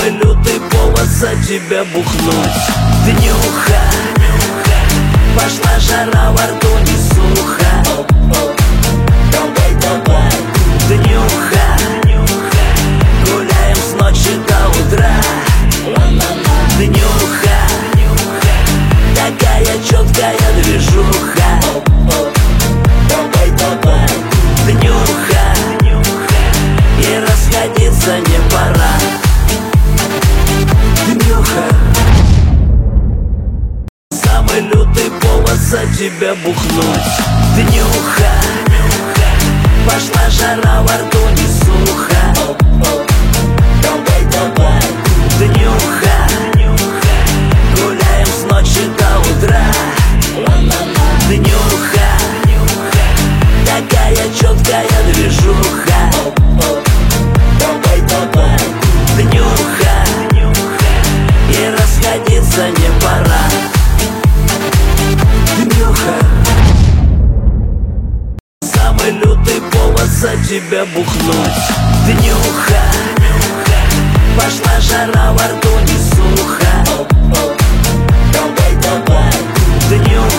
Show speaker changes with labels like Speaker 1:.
Speaker 1: Самый лютый повод за тебя бухнуть. Днюха, пошла жара, во рту не сухо. Давай, давай. Днюха, гуляем с ночи до утра. Днюха, такая четкая движуха. Давай, давай. Днюха, и расходиться не пора. Днюха, самый лютый повод за тебя бухнуть. Днюха, пошла жара, во рту не сухо. Давай, давай. Днюха, гуляем с ночи до утра. Днюха, такая четкая движуха. Давай, давай. Днюха, и расходиться не пора. Днюха, самый лютый повод за тебя бухнуть. Днюха, пошла жара,